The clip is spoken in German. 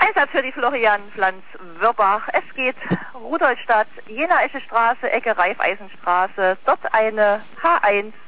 Einsatz für die Florian Pflanz Würbach. Es geht Rudolstadt, Jena-Esche Straße, Ecke Raiffeisenstraße. Dort eine H1